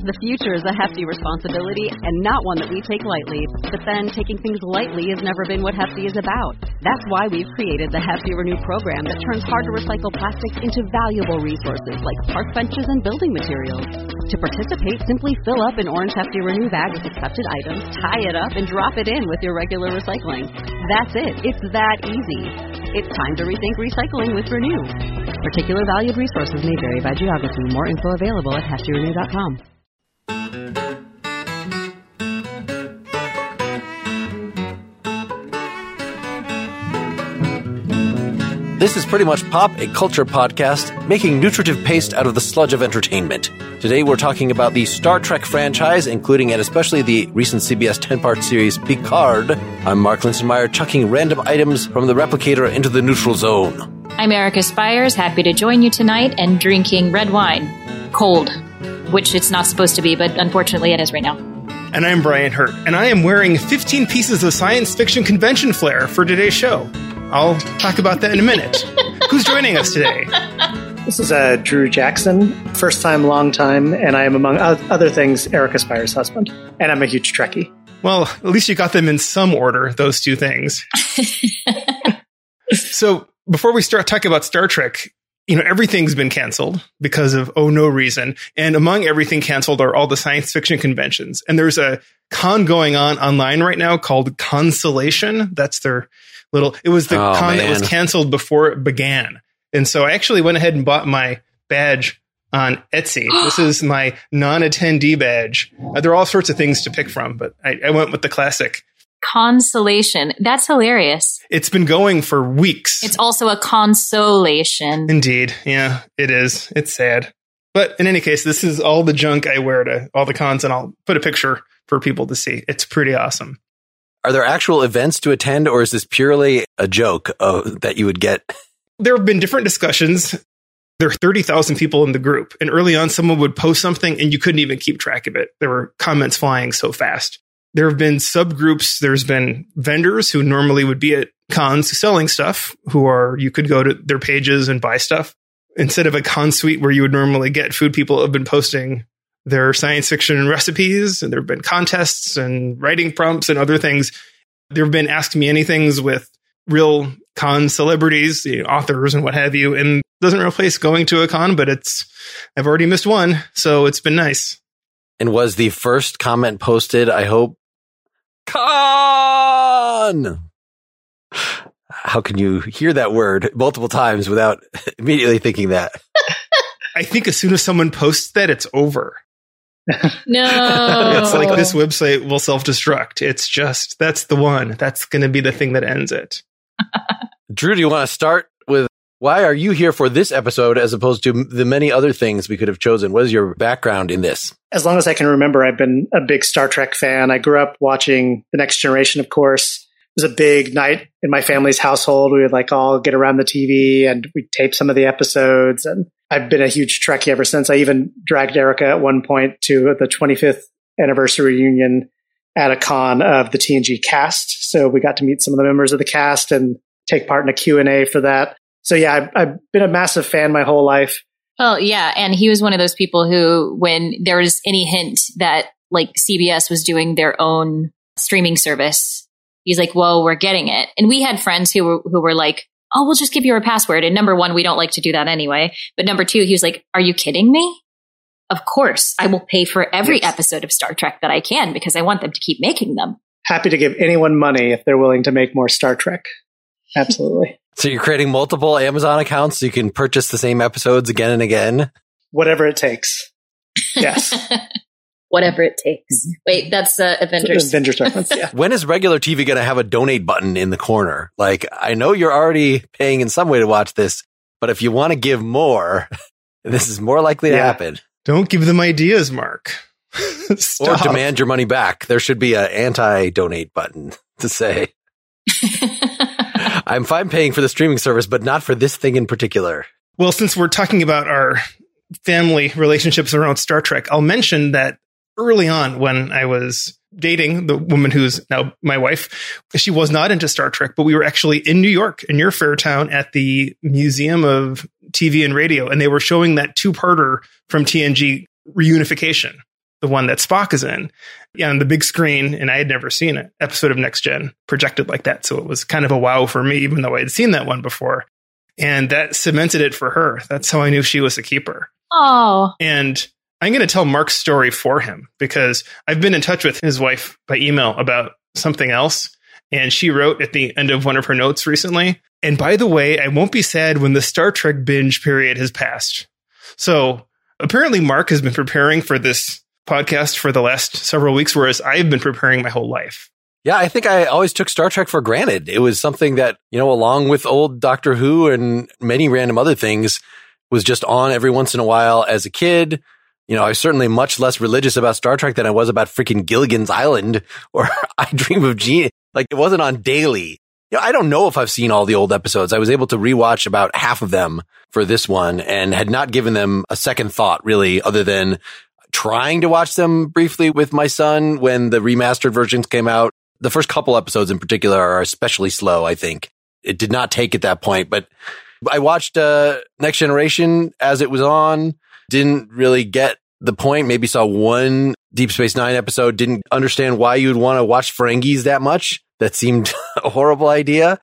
The future is a hefty responsibility and not one that we take lightly. But then taking things lightly has never been what Hefty is about. That's why we've created the Hefty Renew program that turns hard-to-recycle plastics into valuable resources like park benches and building materials. To participate, simply fill up an orange Hefty Renew bag with accepted items, tie it up, and drop it in with your regular recycling. That's it. It's that easy. It's time to rethink recycling with Renew. Particular valued resources may vary by geography. More info available at heftyrenew.com. This is Pretty Much Pop, a culture podcast making nutritive paste out of the sludge of entertainment. Today we're talking about the Star Trek franchise, including and especially the recent CBS 10-part series Picard. I'm Mark Linsenmeyer, chucking random items from the replicator into the neutral zone. I'm Erica Spires, happy to join you tonight and drinking red wine. Cold, which it's not supposed to be, but unfortunately it is right now. And I'm Brian Hurt, and I am wearing 15 pieces of science fiction convention flair for today's show. I'll talk about that in a minute. Who's joining us today? This is Drew Jackson, first time, long time, and I am, among other things, Erica Spires' husband. And I'm a huge Trekkie. Well, at least you got them in some order, those two things. So before we start talking about Star Trek, everything's been canceled because of no reason. And among everything canceled are all the science fiction conventions. And there's a con going on online right now called Constellation. That's their it was the con that was canceled before it began. And so I actually went ahead and bought my badge on Etsy. This is my non-attendee badge. There are all sorts of things to pick from, but I went with the classic. Consolation. That's hilarious. It's been going for weeks. It's also a consolation. Indeed. Yeah, it is. It's sad. But in any case, this is all the junk I wear to all the cons, and I'll put a picture for people to see. It's pretty awesome. Are there actual events to attend, or is this purely a joke that you would get? There have been different discussions. There are 30,000 people in the group. And early on, someone would post something and you couldn't even keep track of it. There were comments flying so fast. There have been subgroups. There's been vendors who normally would be at cons selling stuff, you could go to their pages and buy stuff. Instead of a con suite where you would normally get food, people have been posting their science fiction recipes, and there have been contests and writing prompts and other things. There have been Ask Me Anythings with real con celebrities, authors and what have you. And it doesn't replace going to a con, but I've already missed one, so it's been nice. And was the first comment posted, I hope, con? How can you hear that word multiple times without immediately thinking that? I think as soon as someone posts that, it's over. No. It's like this website will self-destruct. It's just, that's the one. That's going to be the thing that ends it. Drew, do you want to start with why are you here for this episode as opposed to the many other things we could have chosen? What is your background in this? As long as I can remember, I've been a big Star Trek fan. I grew up watching The Next Generation, of course. It was a big night in my family's household. We would all get around the TV and we'd tape some of the episodes. And I've been a huge Trekkie ever since. I even dragged Erica at one point to the 25th anniversary reunion at a con of the TNG cast. So we got to meet some of the members of the cast and take part in a Q&A for that. So yeah, I've been a massive fan my whole life. Oh yeah. And he was one of those people who, when there was any hint that CBS was doing their own streaming service, he's like, well, we're getting it. And we had friends who were like, oh, we'll just give you a password. And number one, we don't like to do that anyway. But number two, he was like, are you kidding me? Of course, I will pay for every episode of Star Trek that I can because I want them to keep making them. Happy to give anyone money if they're willing to make more Star Trek. Absolutely. So you're creating multiple Amazon accounts so you can purchase the same episodes again and again? Whatever it takes. Yes. Whatever it takes. Wait, that's Avengers. Avengers reference, yeah. When is regular TV going to have a donate button in the corner? I know you're already paying in some way to watch this, but if you want to give more, this is more likely to happen. Don't give them ideas, Mark. Or demand your money back. There should be an anti-donate button to say, I'm fine paying for the streaming service, but not for this thing in particular. Well, since we're talking about our family relationships around Star Trek, I'll mention that early on when I was dating the woman who's now my wife, she was not into Star Trek, but we were actually in New York, near Fairtown, at the Museum of TV and Radio, and they were showing that two-parter from TNG, Reunification. the one that Spock is in, on the big screen, and I had never seen an episode of Next Gen projected like that. So it was kind of a wow for me, even though I had seen that one before. And that cemented it for her. That's how I knew she was a keeper. Oh. And I'm going to tell Mark's story for him, because I've been in touch with his wife by email about something else. And she wrote at the end of one of her notes recently, and by the way, I won't be sad when the Star Trek binge period has passed. So apparently Mark has been preparing for this podcast for the last several weeks, whereas I've been preparing my whole life. Yeah, I think I always took Star Trek for granted. It was something that, along with old Doctor Who and many random other things, was just on every once in a while as a kid. I was certainly much less religious about Star Trek than I was about freaking Gilligan's Island or I Dream of Jeannie. Like, it wasn't on daily. I don't know if I've seen all the old episodes. I was able to rewatch about half of them for this one and had not given them a second thought, really, other than trying to watch them briefly with my son when the remastered versions came out. The first couple episodes in particular are especially slow, I think. It did not take at that point, but I watched Next Generation as it was on, didn't really get the point, maybe saw one Deep Space Nine episode, didn't understand why you'd want to watch Ferengis that much. That seemed a horrible idea.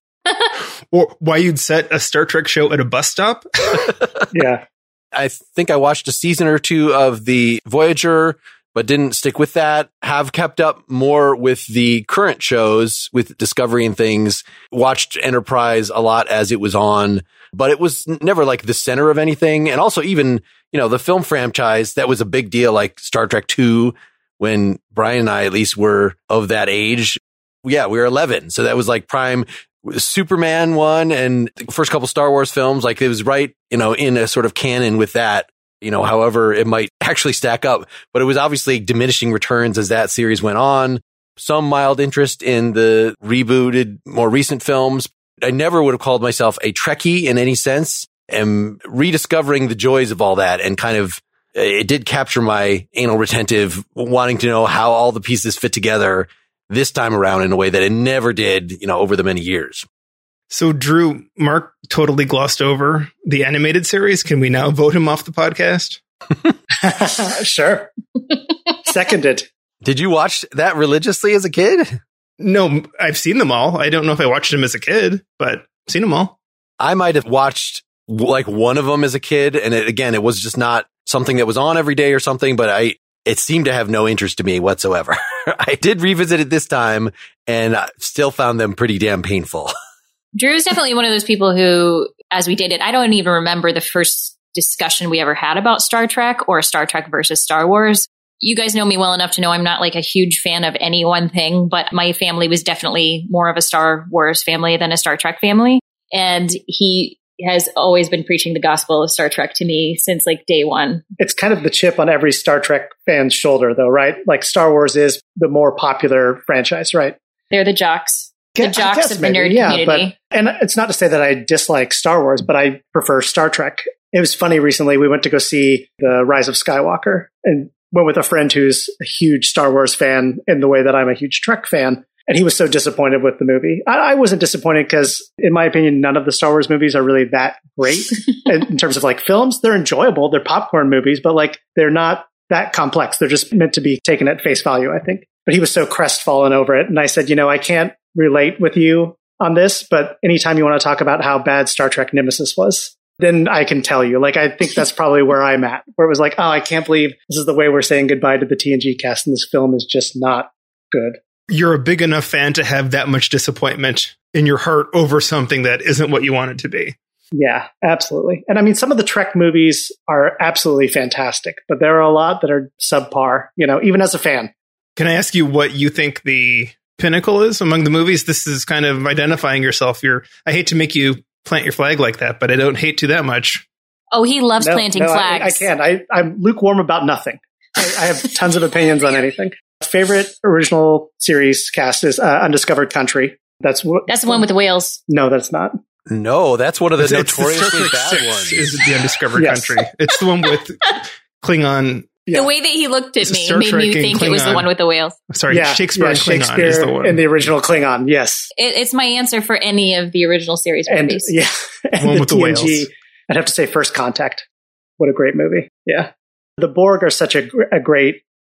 Or why you'd set a Star Trek show at a bus stop. Yeah. I think I watched a season or two of the Voyager, but didn't stick with that. Have kept up more with the current shows, with Discovery and things. Watched Enterprise a lot as it was on, but it was never like the center of anything. And also even, the film franchise, that was a big deal, like Star Trek 2, when Brian and I at least were of that age. Yeah, we were 11. So that was like prime Superman one and the first couple Star Wars films. Like it was right, in a sort of canon with that, however it might actually stack up. But it was obviously diminishing returns as that series went on. Some mild interest in the rebooted, more recent films. I never would have called myself a Trekkie in any sense. And rediscovering the joys of all that and kind of, it did capture my anal retentive wanting to know how all the pieces fit together this time around in a way that it never did, over the many years. So, Drew, Mark totally glossed over the animated series. Can we now vote him off the podcast? Sure. Seconded. Did you watch that religiously as a kid? No, I've seen them all. I don't know if I watched them as a kid, but I've seen them all. I might have watched like one of them as a kid. And it was just not something that was on every day or something, but it seemed to have no interest to me whatsoever. I did revisit it this time and I still found them pretty damn painful. Drew's definitely one of those people who, as we dated, I don't even remember the first discussion we ever had about Star Trek or Star Trek versus Star Wars. You guys know me well enough to know I'm not like a huge fan of any one thing, but my family was definitely more of a Star Wars family than a Star Trek family. And he has always been preaching the gospel of Star Trek to me since like day one. It's kind of the chip on every Star Trek fan's shoulder, though, right? Like Star Wars is the more popular franchise, right? They're the jocks. The jocks of the nerd community. And it's not to say that I dislike Star Wars, but I prefer Star Trek. It was funny recently, we went to go see The Rise of Skywalker and went with a friend who's a huge Star Wars fan in the way that I'm a huge Trek fan. And he was so disappointed with the movie. I wasn't disappointed because, in my opinion, none of the Star Wars movies are really that great in terms of like films. They're enjoyable. They're popcorn movies, but like they're not that complex. They're just meant to be taken at face value, I think. But he was so crestfallen over it. And I said, I can't relate with you on this, but anytime you want to talk about how bad Star Trek Nemesis was, then I can tell you. Like, I think that's probably where I'm at, where it was like, oh, I can't believe this is the way we're saying goodbye to the TNG cast, and this film is just not good. You're a big enough fan to have that much disappointment in your heart over something that isn't what you want it to be. Yeah, absolutely. And I mean, some of the Trek movies are absolutely fantastic, but there are a lot that are subpar, even as a fan. Can I ask you what you think the pinnacle is among the movies? This is kind of identifying yourself. I hate to make you plant your flag like that, but I don't hate to that much. Oh, he loves planting flags. I can't. I'm lukewarm about nothing. I have tons of opinions on anything. Favorite original series cast is Undiscovered Country. That's the one with the whales. No, that's not. No, that's one of the notoriously the bad ones. Is the Undiscovered Country? It's the one with Klingon. Yeah. The way that he looked at me made me think Klingon. It was the one with the whales. Sorry, Shakespeare and Klingon Shakespeare is the one. in the original Klingon, yes. It's my answer for any of the original series movies. And one with the TNG, whales. I'd have to say First Contact. What a great movie. Yeah. The Borg are such a great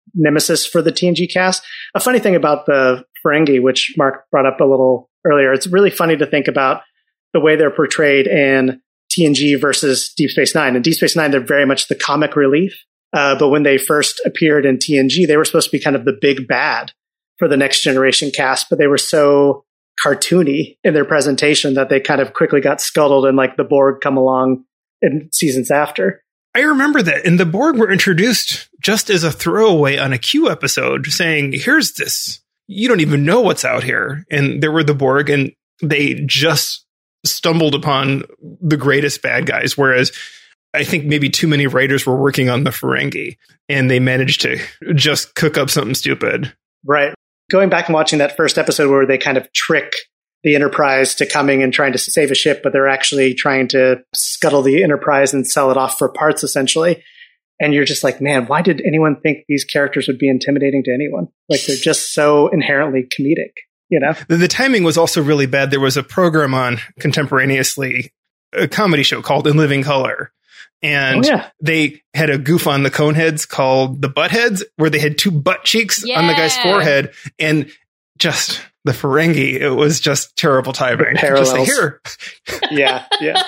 nemesis for the TNG cast. A funny thing about the Ferengi, which Mark brought up a little earlier, it's really funny to think about the way they're portrayed in TNG versus Deep Space Nine. In Deep Space Nine, they're very much the comic relief. But when they first appeared in TNG, they were supposed to be kind of the big bad for the Next Generation cast, but they were so cartoony in their presentation that they kind of quickly got scuttled and like the Borg come along in seasons after. I remember that. And the Borg were introduced just as a throwaway on a Q episode saying, here's this. You don't even know what's out here. And there were the Borg, and they just stumbled upon the greatest bad guys. Whereas I think maybe too many writers were working on the Ferengi, and they managed to just cook up something stupid. Right. Going back and watching that first episode where they kind of trick the Enterprise to coming and trying to save a ship, but they're actually trying to scuttle the Enterprise and sell it off for parts, essentially. And you're just like, man, why did anyone think these characters would be intimidating to anyone? Like, they're just so inherently comedic, you know? The timing was also really bad. There was a program on contemporaneously, a comedy show called In Living Color. And they had a goof on the Coneheads called the Buttheads, where they had two butt cheeks on the guy's forehead. And just the Ferengi, it was just terrible timing. Parallels. Just like, here. Yeah.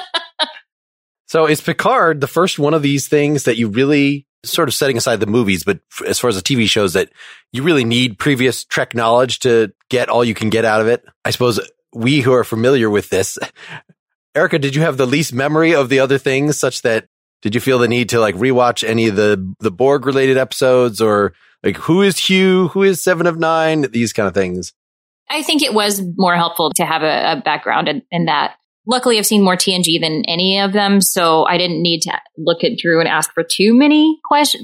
So is Picard the first one of these things that you really, sort of setting aside the movies, but as far as the TV shows, that you really need previous Trek knowledge to get all you can get out of it? I suppose we who are familiar with this, Erica, did you have the least memory of the other things, such that did you feel the need to like rewatch any of the Borg related episodes, or like who is Hugh, who is Seven of Nine, these kind of things? I think it was more helpful to have a background in that. Luckily, I've seen more TNG than any of them, so I didn't need to look at Drew and ask too many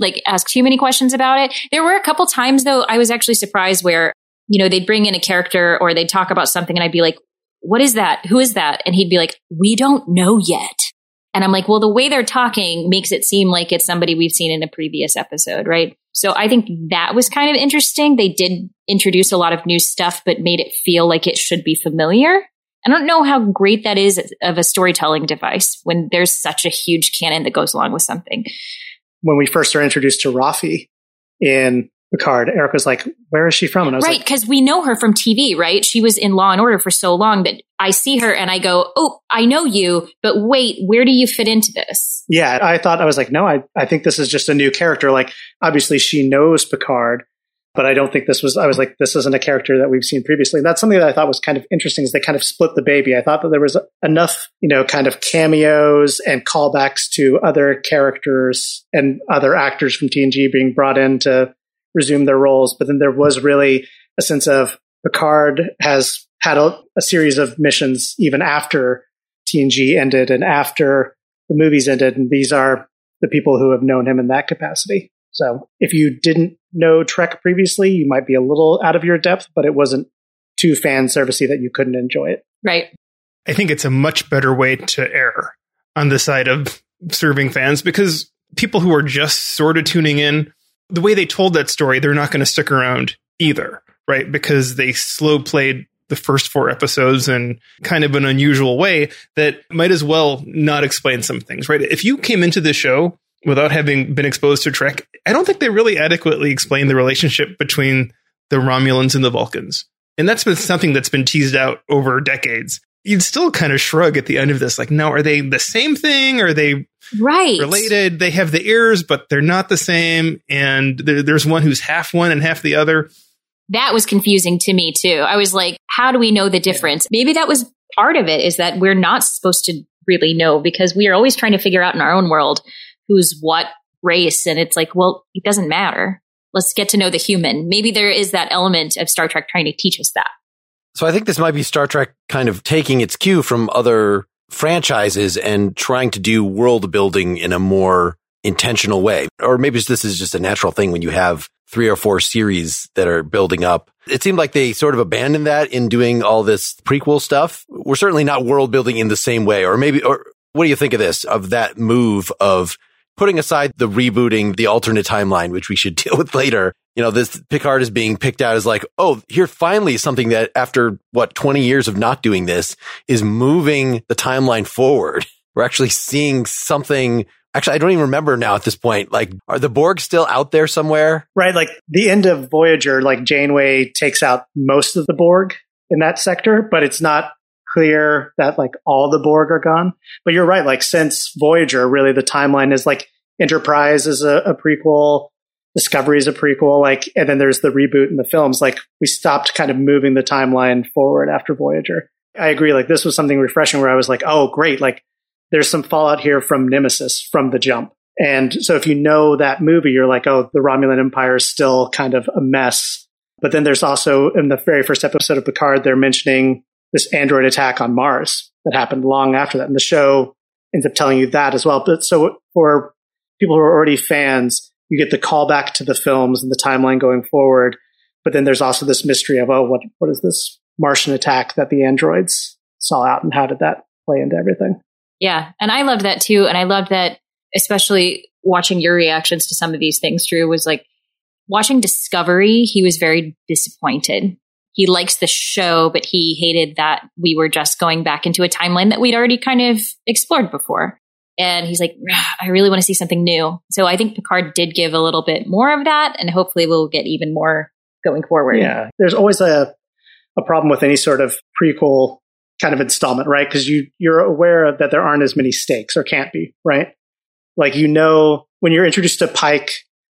questions about it. There were a couple times, though, I was actually surprised where, you know, they'd bring in a character or they'd talk about something and I'd be like, what is that? Who is that? And he'd be like, we don't know yet. And I'm like, well, the way they're talking makes it seem like it's somebody we've seen in a previous episode, right? So I think that was kind of interesting. They did introduce a lot of new stuff, but made it feel like it should be familiar. I don't know how great that is of a storytelling device when there's such a huge canon that goes along with something. When we first are introduced to Rafi in Picard, Eric was like, where is she from? And I was right, because we know her from TV, right? She was in Law and Order for so long that I see her and I go, oh, I know you, but wait, where do you fit into this? Yeah, I was like, no, I think this is just a new character. Like, obviously she knows Picard, but I don't think I was like, this isn't a character that we've seen previously. And that's something that I thought was kind of interesting, is they kind of split the baby. I thought that there was enough, you know, kind of cameos and callbacks to other characters and other actors from TNG being brought in to resume their roles. But then there was really a sense of Picard has had a series of missions even after TNG ended and after the movies ended. And these are the people who have known him in that capacity. So if you didn't know Trek previously, you might be a little out of your depth, but it wasn't too fan servicey that you couldn't enjoy it. Right. I think it's a much better way to err on the side of serving fans, because people who are just sort of tuning in, the way they told that story, they're not going to stick around either, right? Because they slow played the first 4 episodes in kind of an unusual way that might as well not explain some things, right? If you came into the show without having been exposed to Trek, I don't think they really adequately explain the relationship between the Romulans and the Vulcans. And that's been something that's been teased out over decades. You'd still kind of shrug at the end of this, like, no, are they the same thing? Are they related? They have the ears, but they're not the same. And there's one who's half one and half the other. That was confusing to me, too. I was like, how do we know the difference? Maybe that was part of it, is that we're not supposed to really know, because we are always trying to figure out in our own world who's what race. And it's like, well, it doesn't matter. Let's get to know the human. Maybe there is that element of Star Trek trying to teach us that. So I think this might be Star Trek kind of taking its cue from other franchises and trying to do world building in a more intentional way. Or maybe this is just a natural thing when you have 3 or 4 series that are building up. It seemed like they sort of abandoned that in doing all this prequel stuff. We're certainly not world building in the same way. Or what do you think of this, of that move of putting aside the rebooting, the alternate timeline, which we should deal with later? You know, this Picard is being picked out as like, oh, here finally something that after 20 years of not doing this is moving the timeline forward. We're actually seeing something Actually, I don't even remember now at this point. Like, are the Borg still out there somewhere? Right. Like the end of Voyager, like Janeway takes out most of the Borg in that sector, but it's not clear that like all the Borg are gone. But you're right. Like since Voyager, really the timeline is like Enterprise is a prequel, Discovery is a prequel, like, and then there's the reboot in the films. Like we stopped kind of moving the timeline forward after Voyager. I agree. Like this was something refreshing where I was like, oh, great. Like there's some fallout here from Nemesis from the jump. And so if you know that movie, you're like, oh, the Romulan Empire is still kind of a mess. But then there's also in the very first episode of Picard, they're mentioning this android attack on Mars that happened long after that. And the show ends up telling you that as well. But so for people who are already fans, you get the callback to the films and the timeline going forward. But then there's also this mystery of, oh, what is this Martian attack that the androids saw out and how did that play into everything? Yeah. And I loved that too. And I loved that, especially watching your reactions to some of these things, Drew, was like watching Discovery. He was very disappointed. He likes the show, but he hated that we were just going back into a timeline that we'd already kind of explored before. And he's like, I really want to see something new. So I think Picard did give a little bit more of that, and hopefully we'll get even more going forward. Yeah. There's always a problem with any sort of prequel kind of installment, right? Because you're aware that there aren't as many stakes or can't be, right? Like, you know, when you're introduced to Pike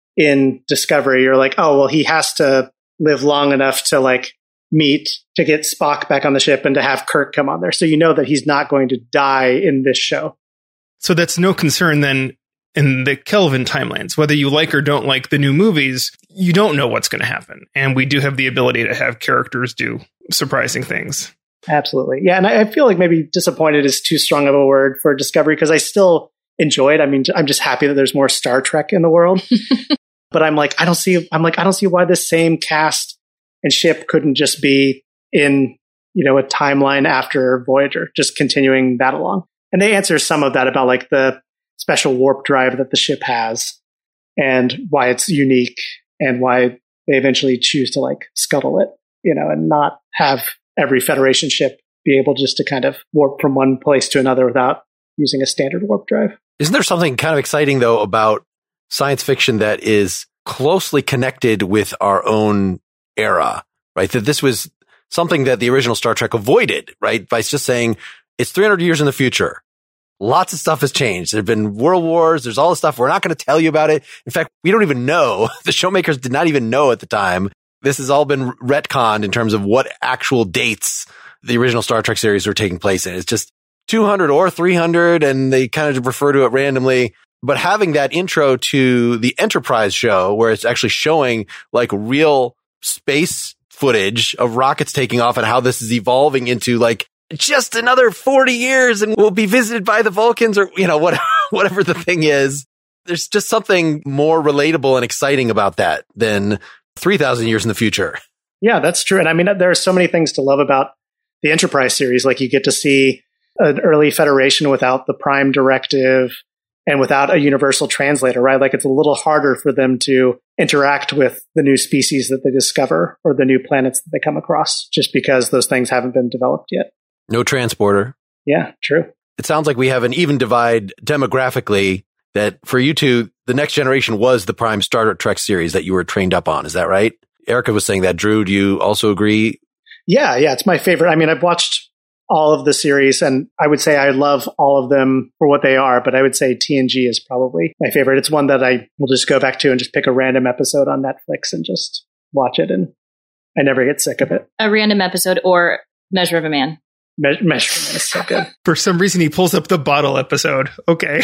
in Discovery, you're like, oh, well, he has to live long enough to like meet, to get Spock back on the ship and to have Kirk come on there. So you know that he's not going to die in this show. So that's no concern then in the Kelvin timelines. Whether you like or don't like the new movies, you don't know what's going to happen. And we do have the ability to have characters do surprising things. Absolutely. Yeah. And I feel like maybe disappointed is too strong of a word for Discovery because I still enjoy it. I mean, I'm just happy that there's more Star Trek in the world. But I don't see why this same cast and ship couldn't just be in, you know, a timeline after Voyager, just continuing that along. And they answer some of that about like the special warp drive that the ship has and why it's unique and why they eventually choose to like scuttle it, you know, and not have every Federation ship be able just to kind of warp from one place to another without using a standard warp drive. Isn't there something kind of exciting though about science fiction that is closely connected with our own era, right? That this was something that the original Star Trek avoided, right? By just saying, it's 300 years in the future. Lots of stuff has changed. There have been world wars. There's all this stuff. We're not going to tell you about it. In fact, we don't even know. The showmakers did not even know at the time. This has all been retconned in terms of what actual dates the original Star Trek series were taking place in. It's just 200 or 300, and they kind of refer to it randomly. But having that intro to the Enterprise show, where it's actually showing like real space footage of rockets taking off and how this is evolving into like just another 40 years and we'll be visited by the Vulcans or, you know, whatever the thing is. There's just something more relatable and exciting about that than 3,000 years in the future. Yeah, that's true. And I mean, there are so many things to love about the Enterprise series. Like you get to see an early Federation without the Prime Directive and without a universal translator, right? Like it's a little harder for them to interact with the new species that they discover or the new planets that they come across just because those things haven't been developed yet. No transporter. Yeah, true. It sounds like we have an even divide demographically that for you two, the Next Generation was the prime Star Trek series that you were trained up on. Is that right? Erica was saying that. Drew, do you also agree? Yeah, it's my favorite. I mean, I've watched all of the series and I would say I love all of them for what they are, but I would say TNG is probably my favorite. It's one that I will just go back to and just pick a random episode on Netflix and just watch it. And I never get sick of it. A random episode or Measure of a Man. Measurement is so good. For some reason, he pulls up the bottle episode. Okay.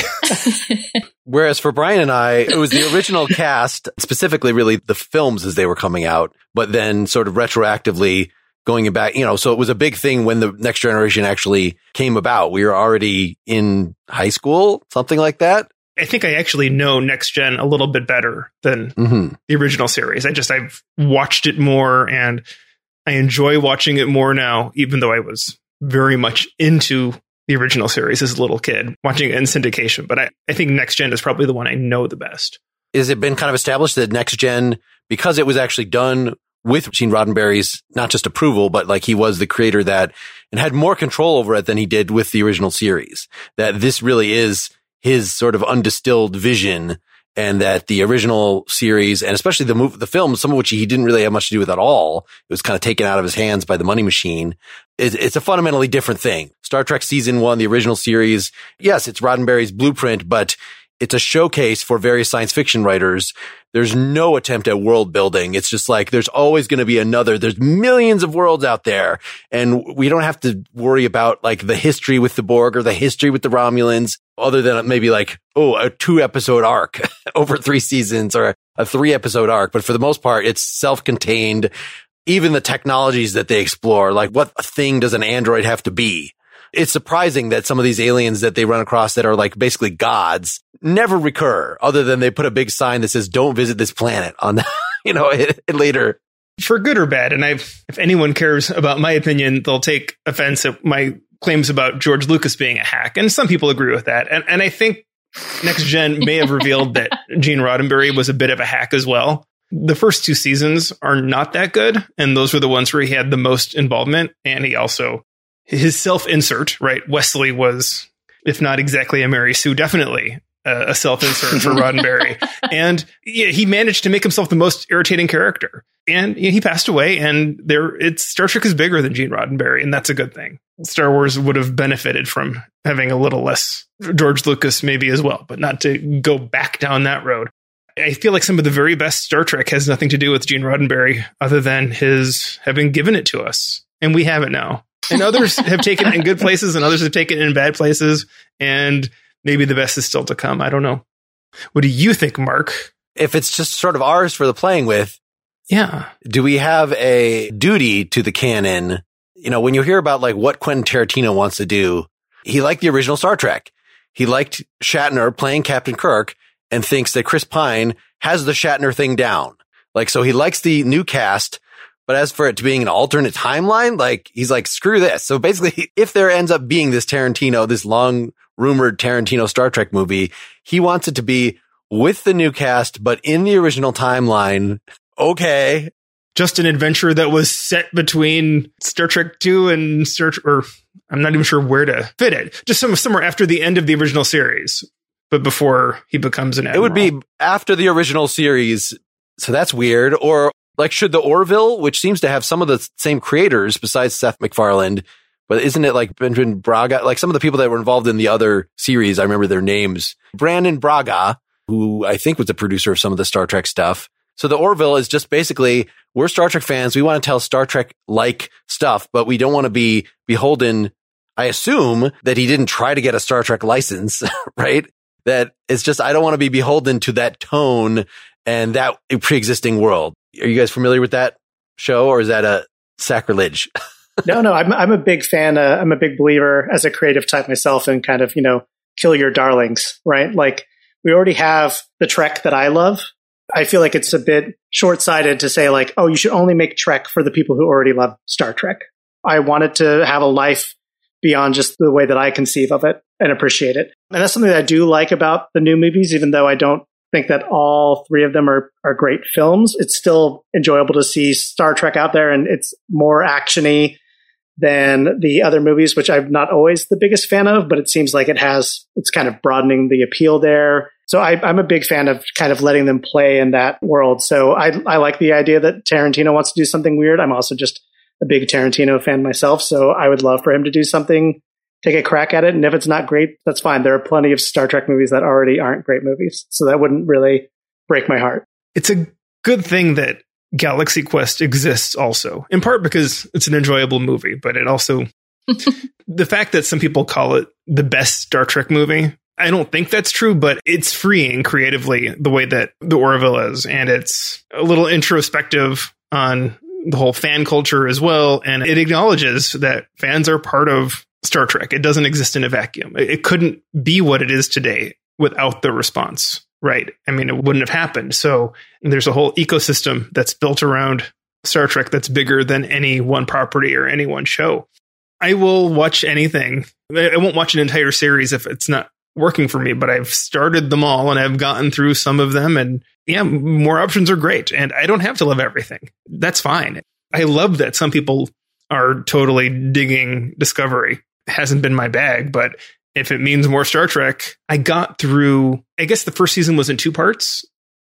Whereas for Brian and I, it was the original cast, specifically really the films as they were coming out, but then sort of retroactively going back, you know, so it was a big thing when the Next Generation actually came about. We were already in high school, something like that. I think I actually know Next Gen a little bit better than the original series. I've watched it more and I enjoy watching it more now, even though I was very much into the original series as a little kid, watching it in syndication. But I think Next Gen is probably the one I know the best. Has it been kind of established that Next Gen, because it was actually done with Gene Roddenberry's not just approval, but like he was the creator that and had more control over it than he did with the original series, that this really is his sort of undistilled vision, and that the original series, and especially the film, some of which he didn't really have much to do with at all, it was kind of taken out of his hands by the money machine. It's a fundamentally different thing. Star Trek Season 1, the original series, yes, it's Roddenberry's blueprint, but it's a showcase for various science fiction writers. There's no attempt at world building. It's just like, there's always going to be there's millions of worlds out there. And we don't have to worry about like the history with the Borg or the history with the Romulans, other than maybe like, a 2-episode arc over 3 seasons or a 3-episode arc. But for the most part, it's self-contained. Even the technologies that they explore, like what thing does an android have to be? It's surprising that some of these aliens that they run across that are like basically gods never recur, other than they put a big sign that says, don't visit this planet on, later. For good or bad. And if anyone cares about my opinion, they'll take offense at my claims about George Lucas being a hack. And some people agree with that. And I think Next Gen may have revealed that Gene Roddenberry was a bit of a hack as well. The first 2 seasons are not that good. And those were the ones where he had the most involvement. And he also, his self-insert, right? Wesley was, if not exactly a Mary Sue, definitely a self-insert for Roddenberry. And he managed to make himself the most irritating character. And he passed away, and Star Trek is bigger than Gene Roddenberry, and that's a good thing. Star Wars would have benefited from having a little less George Lucas maybe as well, but not to go back down that road. I feel like some of the very best Star Trek has nothing to do with Gene Roddenberry other than his having given it to us. And we have it now. And others have taken it in good places, and others have taken it in bad places. And maybe the best is still to come. I don't know. What do you think, Mark? If it's just sort of ours for the playing with, yeah. Do we have a duty to the canon? When you hear about like what Quentin Tarantino wants to do, he liked the original Star Trek. He liked Shatner playing Captain Kirk and thinks that Chris Pine has the Shatner thing down. Like, so he likes the new cast, but as for it to being an alternate timeline, like he's like, screw this. So basically, if there ends up being this long rumored Tarantino Star Trek movie, he wants it to be with the new cast, but in the original timeline. Okay. Just an adventure that was set between Star Trek 2 and or I'm not even sure where to fit it. Just somewhere after the end of the original series, but before he becomes an admiral. It would be after the original series. So that's weird. Or like, should the Orville, which seems to have some of the same creators besides Seth MacFarlane, but isn't it like Benjamin Braga? Like some of the people that were involved in the other series, I remember their names. Brandon Braga, who I think was the producer of some of the Star Trek stuff. So the Orville is just basically, we're Star Trek fans. We want to tell Star Trek-like stuff, but we don't want to be beholden. I assume that he didn't try to get a Star Trek license, right? That it's just, I don't want to be beholden to that tone and that pre-existing world. Are you guys familiar with that show, or is that a sacrilege? No, I'm a big fan. I'm a big believer as a creative type myself in kind of, kill your darlings, right? Like we already have the Trek that I love. I feel like it's a bit short-sighted to say like, oh, you should only make Trek for the people who already love Star Trek. I want it to have a life beyond just the way that I conceive of it and appreciate it. And that's something that I do like about the new movies, even though I don't think that all 3 of them are great films. It's still enjoyable to see Star Trek out there, and it's more action-y than the other movies, which I'm not always the biggest fan of, but it seems like it's kind of broadening the appeal there. So I'm a big fan of kind of letting them play in that world. So I like the idea that Tarantino wants to do something weird. I'm also just a big Tarantino fan myself. So I would love for him to do something, take a crack at it. And if it's not great, that's fine. There are plenty of Star Trek movies that already aren't great movies. So that wouldn't really break my heart. It's a good thing that Galaxy Quest exists also, in part because it's an enjoyable movie, but it also, the fact that some people call it the best Star Trek movie, I don't think that's true, but it's freeing creatively the way that the Orville is. And it's a little introspective on the whole fan culture as well. And it acknowledges that fans are part of Star Trek. It doesn't exist in a vacuum. It couldn't be what it is today without the response, right? I mean, it wouldn't have happened. So there's a whole ecosystem that's built around Star Trek that's bigger than any one property or any one show. I will watch anything. I won't watch an entire series if it's not working for me, but I've started them all and I've gotten through some of them, and yeah, more options are great. And I don't have to love everything. That's fine. I love that some people are totally digging Discovery. It hasn't been my bag, but if it means more Star Trek, I got through, I guess the first season was in 2 parts.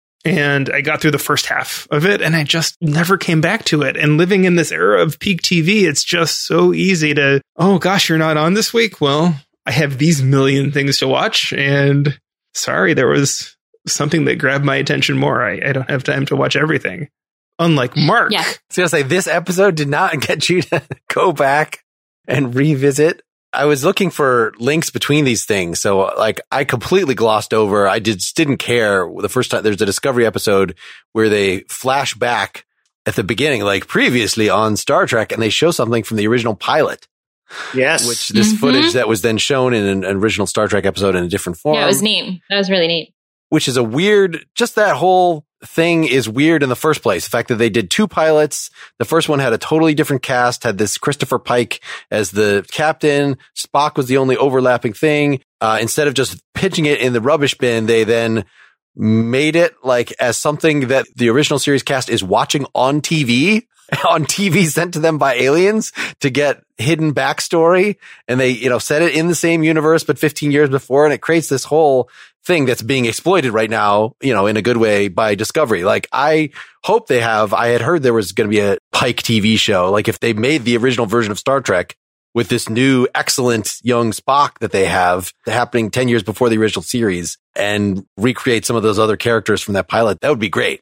And I got through the first half of it and I just never came back to it. And living in this era of peak TV, it's just so easy to, oh gosh, you're not on this week? Well, I have these million things to watch. And sorry, there was something that grabbed my attention more. I don't have time to watch everything. Unlike Mark. Yeah. So I was say, this episode did not get you to go back and revisit. I was looking for links between these things. So like I completely glossed over. I just didn't care the first time. There's a Discovery episode where they flash back at the beginning, like previously on Star Trek, and they show something from the original pilot. Yes. Which this footage that was then shown in an original Star Trek episode in a different form. Yeah, it was neat. That was really neat. Which is a weird, just that whole thing is weird in the first place. The fact that they did 2 pilots. The first one had a totally different cast, had this Christopher Pike as the captain. Spock was the only overlapping thing. Instead of just pitching it in the rubbish bin, they then made it like as something that the original series cast is watching on TV sent to them by aliens to get hidden backstory. And they, set it in the same universe, but 15 years before. And it creates this whole thing that's being exploited right now, in a good way by Discovery. Like I hope I had heard there was going to be a Pike TV show. Like if they made the original version of Star Trek with this new excellent young Spock that they have happening 10 years before the original series and recreate some of those other characters from that pilot, that would be great.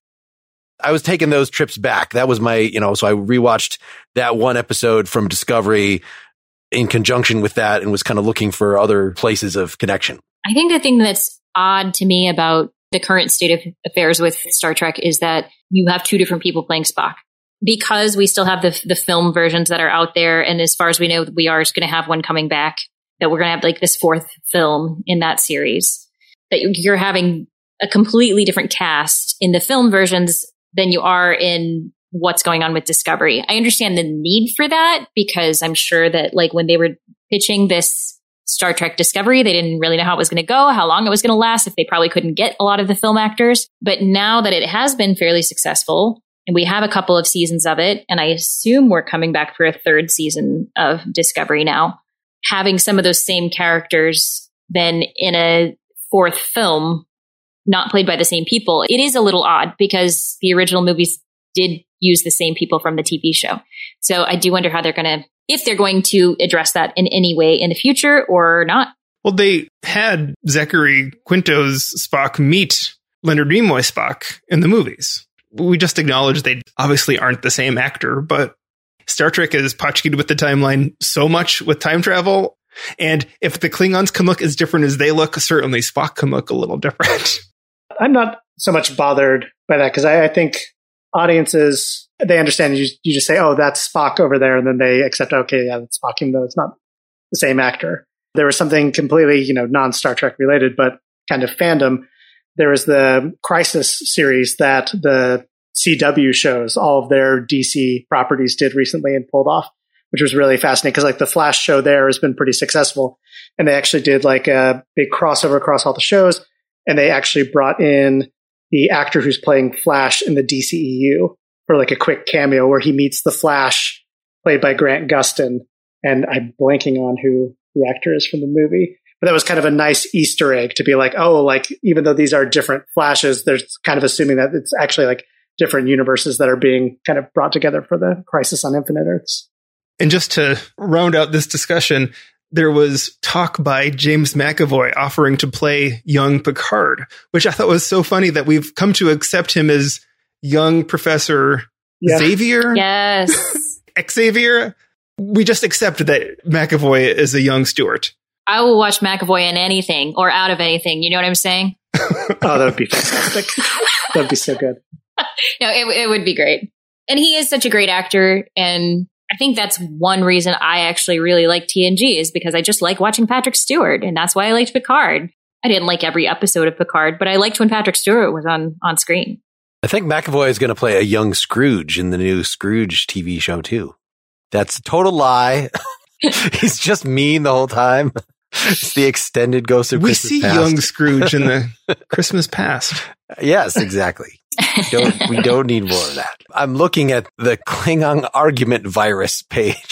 I was taking those trips back. That was my, so I rewatched that one episode from Discovery in conjunction with that and was kind of looking for other places of connection. I think the thing that's odd to me about the current state of affairs with Star Trek is that you have 2 different people playing Spock. Because we still have the film versions that are out there. And as far as we know, we are going to have one coming back, that we're going to have like this 4th film in that series, that you're having a completely different cast in the film versions than you are in what's going on with Discovery. I understand the need for that because I'm sure that like when they were pitching this Star Trek Discovery, they didn't really know how it was going to go, how long it was going to last, if they probably couldn't get a lot of the film actors. But now that it has been fairly successful and we have a couple of seasons of it, and I assume we're coming back for a 3rd season of Discovery now, having some of those same characters then in a 4th film, not played by the same people, it is a little odd because the original movies did use the same people from the TV show. So I do wonder how if they're going to address that in any way in the future or not. Well, they had Zachary Quinto's Spock meet Leonard Nimoy's Spock in the movies. We just acknowledge they obviously aren't the same actor, but Star Trek is potchkeyed with the timeline so much with time travel. And if the Klingons can look as different as they look, certainly Spock can look a little different. I'm not so much bothered by that because I think audiences, they understand you just say, oh, that's Spock over there. And then they accept, okay, yeah, that's Spock, even though it's not the same actor. There was something completely, non-Star Trek related, but kind of fandom. There was the Crisis series that the CW shows, all of their DC properties did recently and pulled off, which was really fascinating because like the Flash show there has been pretty successful. And they actually did like a big crossover across all the shows. And they actually brought in the actor who's playing Flash in the DCEU for like a quick cameo where he meets the Flash played by Grant Gustin. And I'm blanking on who the actor is from the movie. But that was kind of a nice Easter egg to be like, oh, like even though these are different Flashes, they're kind of assuming that it's actually like different universes that are being kind of brought together for the Crisis on Infinite Earths. And just to round out this discussion, there was talk by James McAvoy offering to play young Picard, which I thought was so funny that we've come to accept him as young Professor Xavier. Yes. Xavier. We just accept that McAvoy is a young Stewart. I will watch McAvoy in anything or out of anything. You know what I'm saying? Oh, that would be fantastic. That would be so good. No, it would be great. And he is such a great actor. And I think that's one reason I actually really like TNG is because I just like watching Patrick Stewart. And that's why I liked Picard. I didn't like every episode of Picard, but I liked when Patrick Stewart was on screen. I think McAvoy is going to play a young Scrooge in the new Scrooge TV show, too. That's a total lie. He's just mean the whole time. It's the extended Ghost of Christmas Past. We see young Scrooge in the Christmas Past. Yes, exactly. We don't need more of that. I'm looking at the Klingon argument virus page.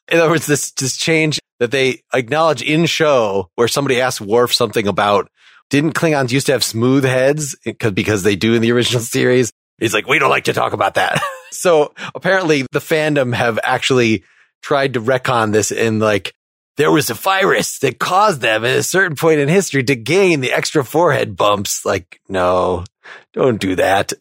In other words, this change that they acknowledge in show where somebody asks Worf something about, didn't Klingons used to have smooth heads? Because they do in the original series. He's like, we don't like to talk about that. So apparently the fandom have actually tried to retcon this in like, there was a virus that caused them at a certain point in history to gain the extra forehead bumps. Like, no, don't do that.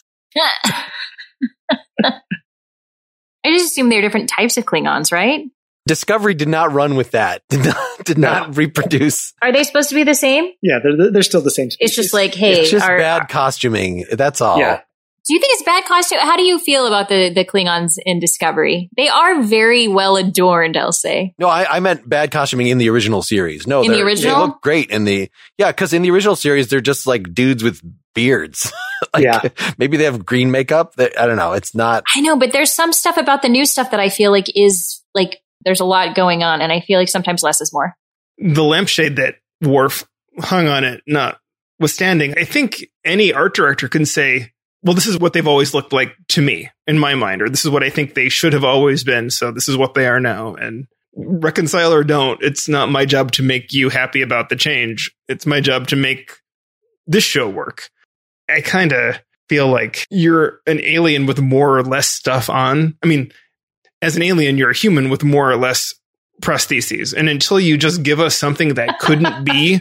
I just assume they're different types of Klingons, right? Discovery did not run with that. Did not reproduce. Are they supposed to be the same? Yeah, they're still the same species. It's just like, hey, it's just bad costuming. That's all. Yeah. Do you think it's bad costume? How do you feel about the Klingons in Discovery? They are very well adorned, I'll say. No, I meant bad costuming in the original series. No, in the original? They look great in the, because in the original series, they're just like dudes with beards. Maybe they have green makeup. I don't know. It's not. I know, but there's some stuff about the new stuff that I feel like is like, there's a lot going on. And I feel like sometimes less is more. The lampshade that Worf hung on it, notwithstanding, I think any art director can say, well, this is what they've always looked like to me in my mind, or this is what I think they should have always been. So this is what they are now. And reconcile or don't, it's not my job to make you happy about the change. It's my job to make this show work. I kind of feel like you're an alien with more or less stuff on. I mean, as an alien, you're a human with more or less prostheses. And until you just give us something that couldn't be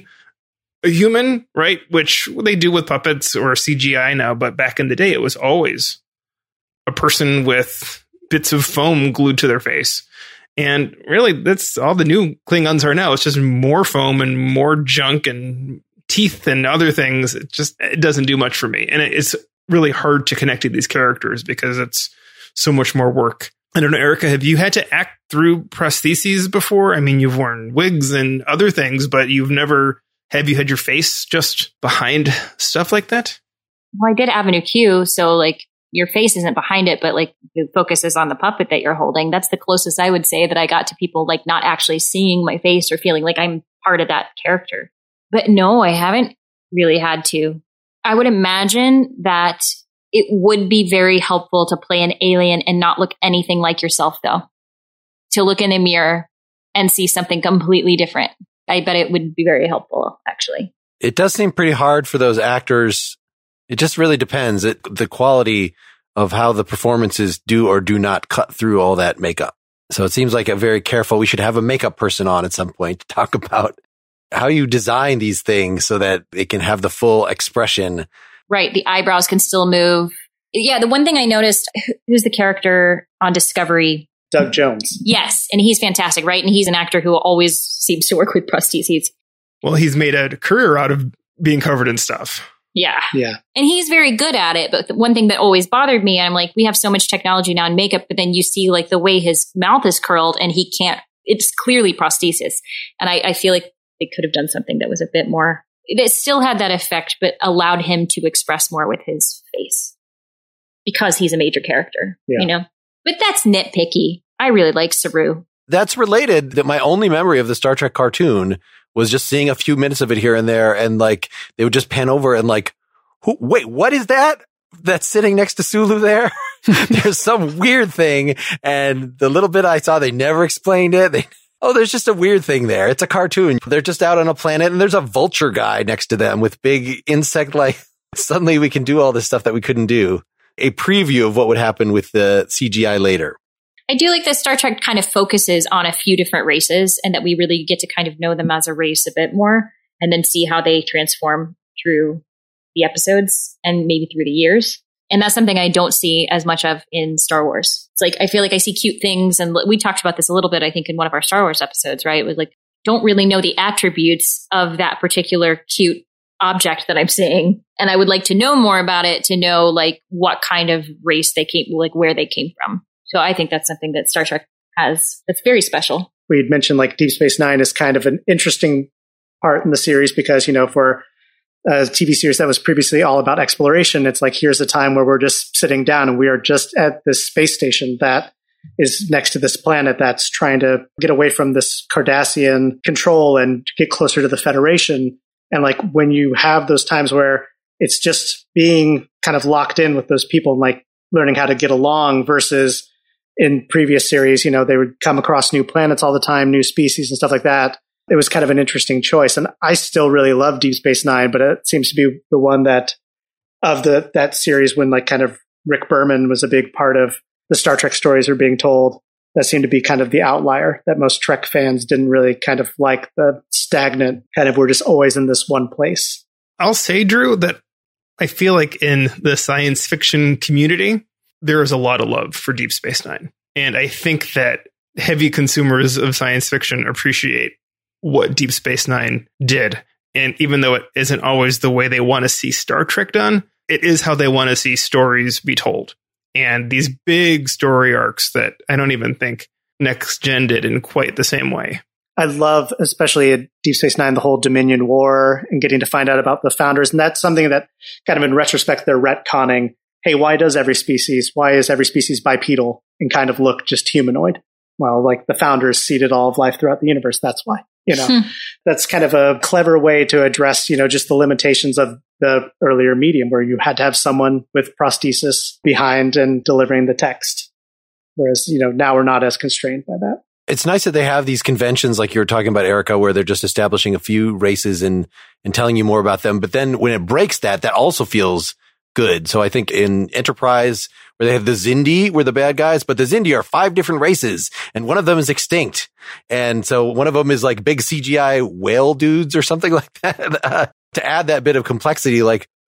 a human, right? Which they do with puppets or CGI now, but back in the day, it was always a person with bits of foam glued to their face. And really, that's all the new Klingons are now. It's just more foam and more junk and teeth and other things. It doesn't do much for me. And it's really hard to connect to these characters because it's so much more work. I don't know, Erica, have you had to act through prostheses before? I mean, you've worn wigs and other things, but have you had your face just behind stuff like that? Well, I did Avenue Q, so like your face isn't behind it, but like the focus is on the puppet that you're holding. That's the closest I would say that I got to people like not actually seeing my face or feeling like I'm part of that character. But no, I haven't really had to. I would imagine that it would be very helpful to play an alien and not look anything like yourself, though. To look in a mirror and see something completely different. I bet it would be very helpful, actually. It does seem pretty hard for those actors. It just really depends. The quality of how the performances do or do not cut through all that makeup. So it seems like we should have a makeup person on at some point to talk about how you design these things so that it can have the full expression. Right. The eyebrows can still move. Yeah. The one thing I noticed, who's the character on Discovery? Doug Jones. Yes. And he's fantastic, right? And he's an actor who always seems to work with prostheses. Well, he's made a career out of being covered in stuff. Yeah. Yeah. And he's very good at it. But the one thing that always bothered me, I'm like, we have so much technology now in makeup, but then you see like the way his mouth is curled and he can't, it's clearly prosthesis. And I feel like they could have done something that was a bit more, that still had that effect, but allowed him to express more with his face because he's a major character, you know? But that's nitpicky. I really like Saru. That's related. That my only memory of the Star Trek cartoon was just seeing a few minutes of it here and there. And like, they would just pan over and like, wait, what is that? That's sitting next to Sulu there? There's some weird thing. And the little bit I saw, they never explained it. There's just a weird thing there. It's a cartoon. They're just out on a planet and there's a vulture guy next to them with big insect like. Suddenly we can do all this stuff that we couldn't do. A preview of what would happen with the CGI later. I do like that Star Trek kind of focuses on a few different races and that we really get to kind of know them as a race a bit more and then see how they transform through the episodes and maybe through the years. And that's something I don't see as much of in Star Wars. It's like, I feel like I see cute things. And we talked about this a little bit, I think, in one of our Star Wars episodes, right? It was like, don't really know the attributes of that particular cute object that I'm seeing. And I would like to know more about it to know like what kind of race they came, like where they came from. So I think that's something that Star Trek has that's very special. We had mentioned like Deep Space Nine is kind of an interesting part in the series because, you know, for a TV series that was previously all about exploration, it's like, here's a time where we're just sitting down and we are just at this space station that is next to this planet that's trying to get away from this Cardassian control and get closer to the Federation. And like when you have those times where it's just being kind of locked in with those people and like learning how to get along versus in previous series, they would come across new planets all the time, new species and stuff like that. It was kind of an interesting choice. And I still really love Deep Space Nine, but it seems to be the one that series when kind of Rick Berman was a big part of the Star Trek stories are being told. That seemed to be kind of the outlier, that most Trek fans didn't really kind of like the stagnant, kind of we're just always in this one place. I'll say, Drew, that I feel like in the science fiction community, there is a lot of love for Deep Space Nine. And I think that heavy consumers of science fiction appreciate what Deep Space Nine did. And even though it isn't always the way they want to see Star Trek done, it is how they want to see stories be told. And these big story arcs that I don't even think Next Gen did in quite the same way. I love, especially at Deep Space Nine, the whole Dominion War and getting to find out about the founders. And that's something that kind of in retrospect, they're retconning. Hey, why is every species bipedal and kind of look just humanoid? Well, the founders seeded all of life throughout the universe. That's why, That's kind of a clever way to address, just the limitations of the earlier medium where you had to have someone with prosthesis behind and delivering the text. Whereas, now we're not as constrained by that. It's nice that they have these conventions like you were talking about, Erica, where they're just establishing a few races and telling you more about them. But then when it breaks that also feels good. So I think in Enterprise, where they have the Xindi were the bad guys, but the Xindi are 5 different races and one of them is extinct. And so one of them is like big CGI whale dudes or something like that. To add that bit of complexity,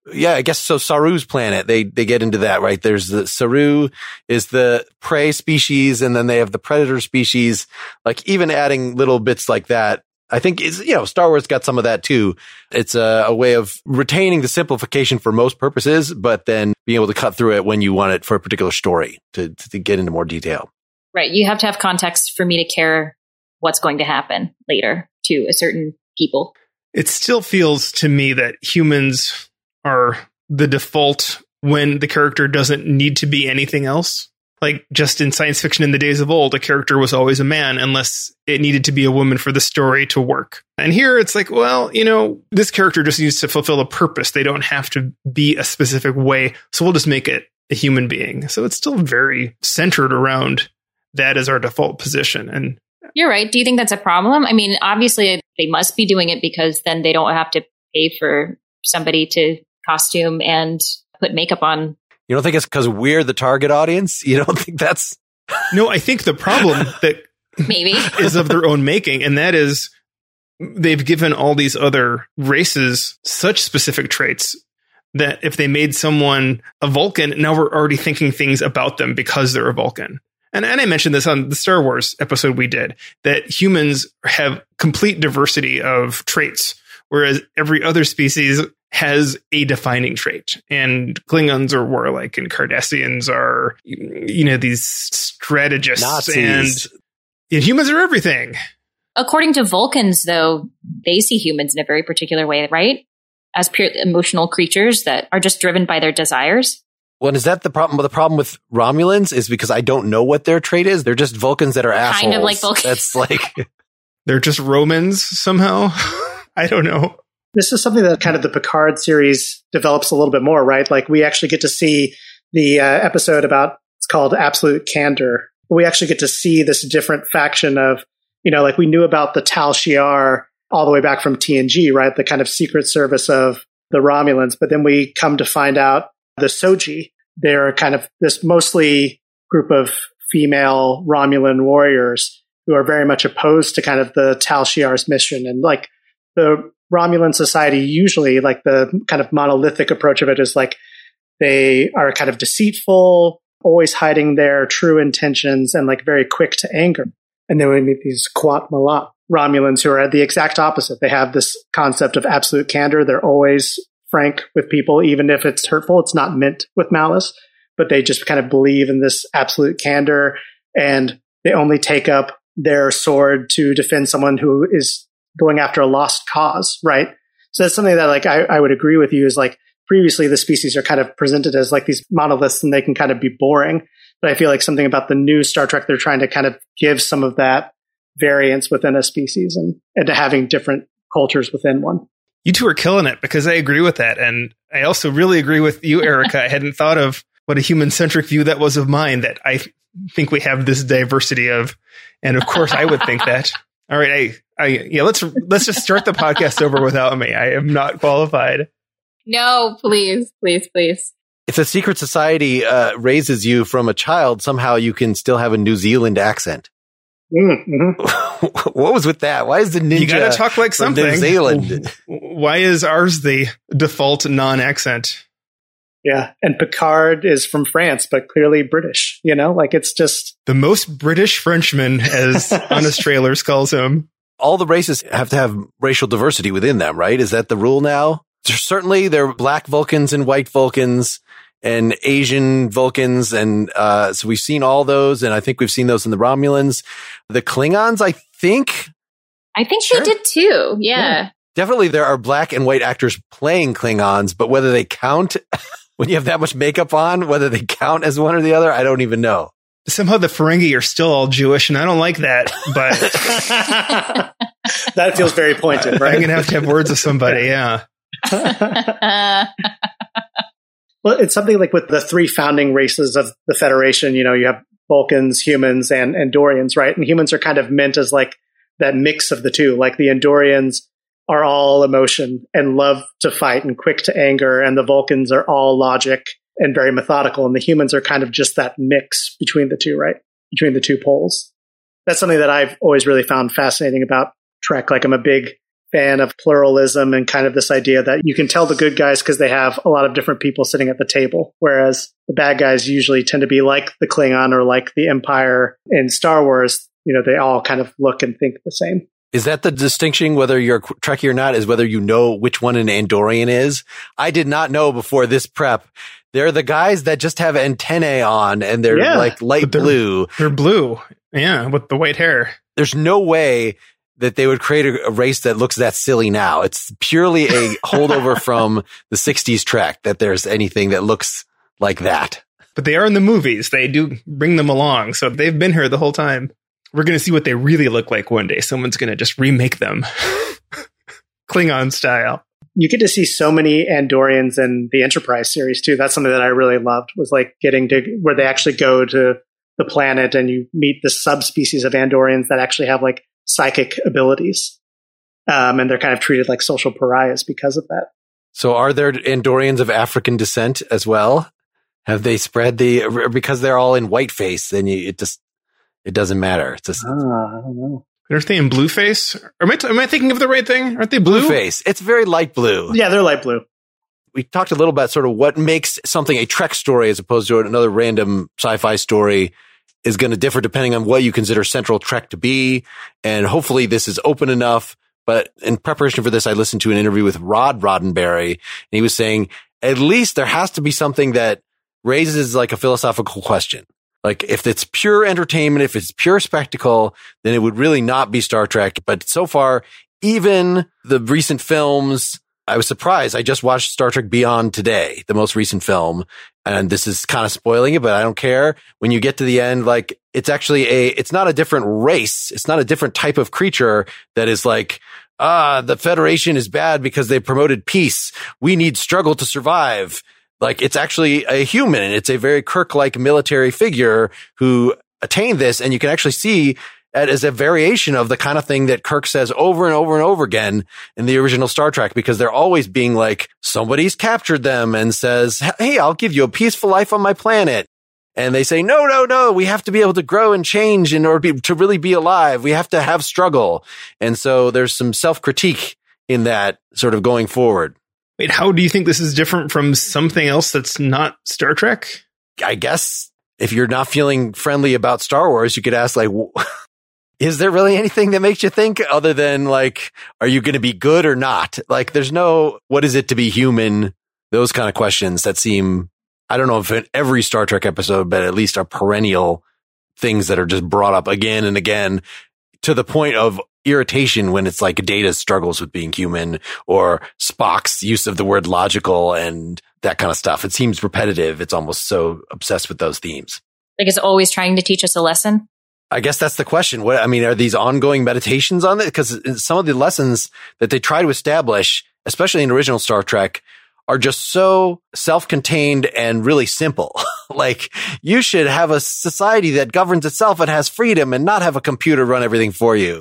I guess so Saru's planet, they get into that, right? There's the Saru is the prey species and then they have the predator species, even adding little bits like that. I think is, Star Wars got some of that too. It's a way of retaining the simplification for most purposes, but then being able to cut through it when you want it for a particular story to get into more detail. Right. You have to have context for me to care what's going to happen later to a certain people. It still feels to me that humans are the default when the character doesn't need to be anything else. Just in science fiction in the days of old, a character was always a man unless it needed to be a woman for the story to work. And here it's this character just needs to fulfill a purpose. They don't have to be a specific way. So we'll just make it a human being. So it's still very centered around that as our default position. And you're right. Do you think that's a problem? I mean, obviously they must be doing it because then they don't have to pay for somebody to costume and put makeup on. You don't think it's because we're the target audience? You don't think that's... No, I think the problem that maybe is of their own making, and that is they've given all these other races such specific traits that if they made someone a Vulcan, now we're already thinking things about them because they're a Vulcan. And I mentioned this on the Star Wars episode we did, that humans have complete diversity of traits, whereas every other species has a defining trait. And Klingons are warlike and Cardassians are, these strategists. Nazis. And humans are everything. According to Vulcans, though, they see humans in a very particular way, right? As pure emotional creatures that are just driven by their desires. Well, is that the problem? The problem with Romulans is because I don't know what their trait is. They're just Vulcans that are assholes. Kind of like Vulcans. That's they're just Romans somehow. I don't know. This is something that kind of the Picard series develops a little bit more, right? We actually get to see the episode about, it's called Absolute Candor. We actually get to see this different faction of, we knew about the Tal Shiar all the way back from TNG, right? The kind of secret service of the Romulans. But then we come to find out the Soji, they're kind of this mostly group of female Romulan warriors who are very much opposed to kind of the Tal Shiar's mission. And the Romulan society, usually the kind of monolithic approach of it is they are kind of deceitful, always hiding their true intentions and very quick to anger. And then we meet these Qowat Milat Romulans who are the exact opposite. They have this concept of absolute candor. They're always frank with people, even if it's hurtful. It's not meant with malice, but they just kind of believe in this absolute candor, and they only take up their sword to defend someone who is going after a lost cause, right? So that's something that I would agree with you is previously the species are kind of presented as these monoliths and they can kind of be boring. But I feel something about the new Star Trek, they're trying to kind of give some of that variance within a species and to having different cultures within one. You two are killing it because I agree with that. And I also really agree with you, Erica. I hadn't thought of what a human-centric view that was of mine, that I think we have this diversity of. And of course, I would think that. All right, let's just start the podcast over without me. I am not qualified. No, please. If the secret society raises you from a child, somehow you can still have a New Zealand accent. Mm-hmm. What was with that? Why is the ninja? You got to talk like something. New Zealand. Why is ours the default non-accent? Yeah, and Picard is from France, but clearly British. Like it's just the most British Frenchman, as Honest Trailers calls him. All the races have to have racial diversity within them, right? Is that the rule now? Certainly, there are black Vulcans and white Vulcans and Asian Vulcans, and so we've seen all those, and I think we've seen those in the Romulans. The Klingons, I think sure. They did too. Yeah. Definitely, there are black and white actors playing Klingons, but whether they count when you have that much makeup on, whether they count as one or the other, I don't even know. Somehow the Ferengi are still all Jewish, and I don't like that, but that feels very pointed, right? I'm going to have words with somebody, yeah. Well, it's something like with the three founding races of the Federation, you have Vulcans, humans, and Andorians, right? And humans are kind of meant as like that mix of the two. Like the Andorians are all emotion and love to fight and quick to anger, and the Vulcans are all logic and very methodical, and the humans are kind of just that mix between the two, right? Between the two poles. That's something that I've always really found fascinating about Trek. Like I'm a big fan of pluralism and kind of this idea that you can tell the good guys because they have a lot of different people sitting at the table, whereas the bad guys usually tend to be like the Klingon or like the Empire in Star Wars. They all kind of look and think the same. Is that the distinction, whether you're Trekkie or not, is whether you know which one an Andorian is? I did not know before this prep. They're the guys that just have antennae on and they're like light blue. They're blue. Yeah, with the white hair. There's no way that they would create a race that looks that silly now. It's purely a holdover from the 60s Trek that there's anything that looks like that. But they are in the movies. They do bring them along. So they've been here the whole time. We're going to see what they really look like one day. Someone's going to just remake them. Klingon style. You get to see so many Andorians in the Enterprise series too. That's something that I really loved, was like getting to where they actually go to the planet and you meet the subspecies of Andorians that actually have like psychic abilities. And they're kind of treated like social pariahs because of that. So are there Andorians of African descent as well? Have they spread because they're all in whiteface, then it doesn't matter. It's just, I don't know. Aren't they in blueface? Am I thinking of the right thing? Aren't they blue? Blueface. It's very light blue. Yeah, they're light blue. We talked a little about sort of what makes something a Trek story as opposed to another random sci-fi story is going to differ depending on what you consider central Trek to be. And hopefully this is open enough. But in preparation for this, I listened to an interview with Rod Roddenberry, and he was saying, at least there has to be something that raises like a philosophical question. Like if it's pure entertainment, if it's pure spectacle, then it would really not be Star Trek. But so far, even the recent films, I was surprised. I just watched Star Trek Beyond today, the most recent film. And this is kind of spoiling it, but I don't care. When you get to the end, like it's actually it's not a different race. It's not a different type of creature that is like, the Federation is bad because they promoted peace. We need struggle to survive. Like it's actually a human, and it's a very Kirk-like military figure who attained this. And you can actually see it as a variation of the kind of thing that Kirk says over and over and over again in the original Star Trek, because they're always being like, somebody's captured them and says, hey, I'll give you a peaceful life on my planet. And they say, no, we have to be able to grow and change in order to really be alive. We have to have struggle. And so there's some self-critique in that sort of going forward. Wait, how do you think this is different from something else that's not Star Trek? I guess if you're not feeling friendly about Star Wars, you could ask like, is there really anything that makes you think other than like, are you going to be good or not? Like there's no, what is it to be human? Those kind of questions that seem, I don't know if in every Star Trek episode, but at least are perennial things that are just brought up again and again to the point of irritation when it's like Data's struggles with being human or Spock's use of the word logical and that kind of stuff. It seems repetitive. It's almost so obsessed with those themes. Like it's always trying to teach us a lesson. I guess that's the question. Are these ongoing meditations on it? Because some of the lessons that they try to establish, especially in original Star Trek, are just so self-contained and really simple. Like, you should have a society that governs itself and has freedom and not have a computer run everything for you.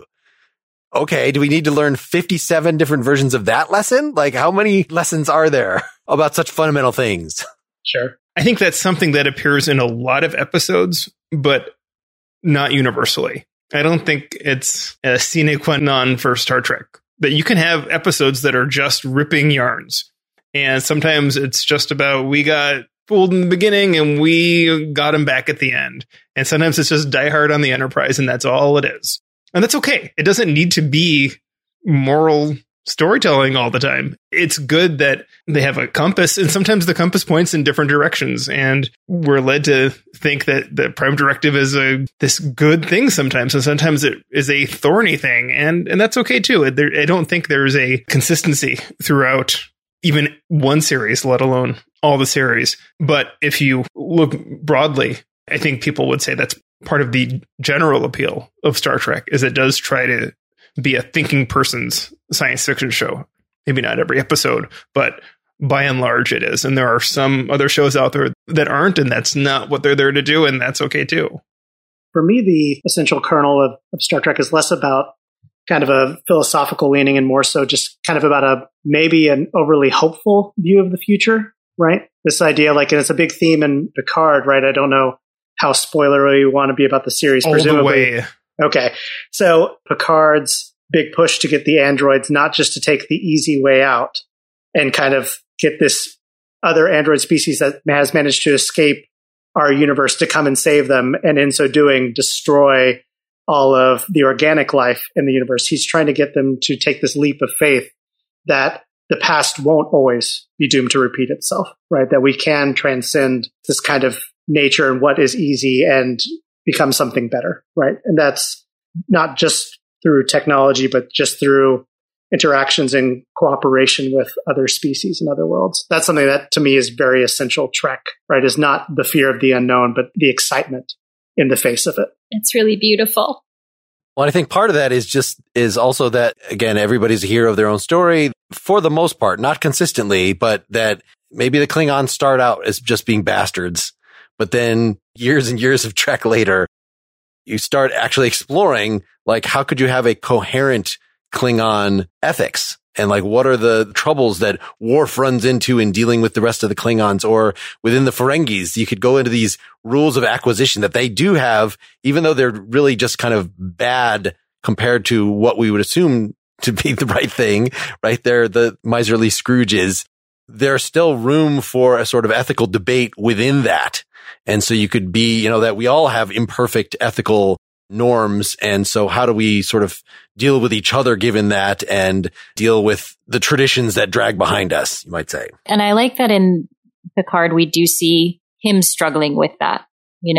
Okay, do we need to learn 57 different versions of that lesson? Like, how many lessons are there about such fundamental things? Sure. I think that's something that appears in a lot of episodes, but not universally. I don't think it's a sine qua non for Star Trek. That you can have episodes that are just ripping yarns. And sometimes it's just about, we got fooled in the beginning and we got him back at the end. And sometimes it's just Die Hard on the Enterprise, and that's all it is. And that's okay. It doesn't need to be moral storytelling all the time. It's good that they have a compass, and sometimes the compass points in different directions. And we're led to think that the Prime Directive is this good thing sometimes, and sometimes it is a thorny thing. And that's okay too. I don't think there's a consistency throughout even one series, let alone all the series. But if you look broadly, I think people would say that's part of the general appeal of Star Trek, is it does try to be a thinking person's science fiction show. Maybe not every episode, but by and large it is. And there are some other shows out there that aren't, and that's not what they're there to do, and that's okay too. For me, the essential kernel of Star Trek is less about kind of a philosophical leaning and more so just kind of about maybe an overly hopeful view of the future, right? This idea, like, and it's a big theme in Picard, right? I don't know how spoilery you want to be about the series, all presumably. The way. Okay. So Picard's big push to get the androids, not just to take the easy way out and kind of get this other android species that has managed to escape our universe to come and save them, and in so doing, destroy all of the organic life in the universe. He's trying to get them to take this leap of faith that the past won't always be doomed to repeat itself, right? That we can transcend this kind of nature and what is easy and become something better, right? And that's not just through technology, but just through interactions and cooperation with other species and other worlds. That's something that to me is very essential Trek, right? Is not the fear of the unknown, but the excitement in the face of it. It's really beautiful. Well, I think part of that is also that, again, everybody's a hero of their own story for the most part, not consistently, but that maybe the Klingons start out as just being bastards, but then years and years of Trek later, you start actually exploring, like, how could you have a coherent Klingon ethics? And like, what are the troubles that Worf runs into in dealing with the rest of the Klingons? Or within the Ferengis, you could go into these rules of acquisition that they do have, even though they're really just kind of bad compared to what we would assume to be the right thing, right? They're the miserly Scrooges. There's still room for a sort of ethical debate within that. And so you could be, that we all have imperfect ethical norms. And so how do we sort of deal with each other given that, and deal with the traditions that drag behind us, you might say. And I like that in Picard, we do see him struggling with that,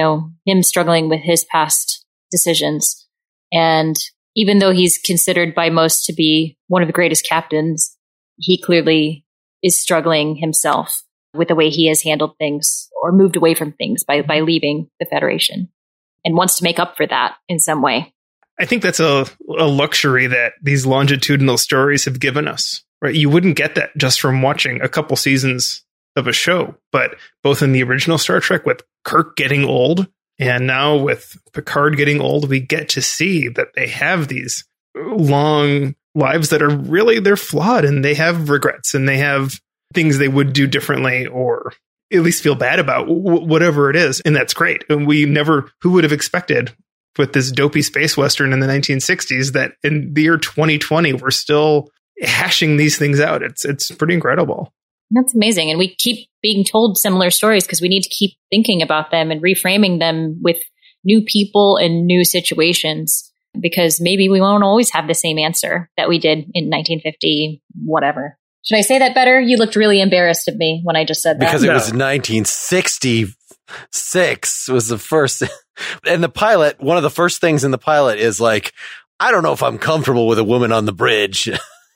him struggling with his past decisions. And even though he's considered by most to be one of the greatest captains, he clearly is struggling himself with the way he has handled things or moved away from things by leaving the Federation, and wants to make up for that in some way. I think that's a luxury that these longitudinal stories have given us, right? You wouldn't get that just from watching a couple seasons of a show, but both in the original Star Trek with Kirk getting old and now with Picard getting old, we get to see that they have these long lives that are really, they're flawed, and they have regrets, and they have things they would do differently, or at least feel bad about, whatever it is. And that's great. And who would have expected with this dopey space Western in the 1960s that in the year 2020, we're still hashing these things out. It's pretty incredible. That's amazing. And we keep being told similar stories because we need to keep thinking about them and reframing them with new people and new situations, because maybe we won't always have the same answer that we did in 1950, whatever. Should I say that better? You looked really embarrassed of me when I just said that. Because it was 1966 was the first. And the pilot, one of the first things in the pilot is like, I don't know if I'm comfortable with a woman on the bridge.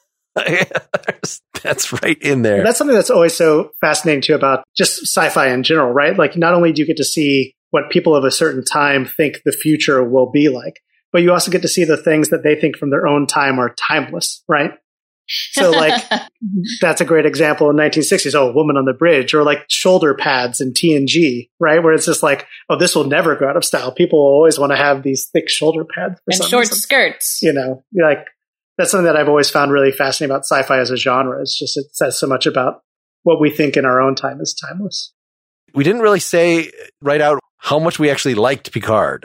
That's right in there. That's something that's always so fascinating too about just sci-fi in general, right? Like, not only do you get to see what people of a certain time think the future will be like, but you also get to see the things that they think from their own time are timeless, right? So like, that's a great example in 1960s. Oh, Woman on the Bridge, or like shoulder pads in TNG, right? Where it's just like, oh, this will never go out of style. People will always want to have these thick shoulder pads. And short skirts. You know, like that's something that I've always found really fascinating about sci-fi as a genre. It's just, it says so much about what we think in our own time is timeless. We didn't really say right out how much we actually liked Picard.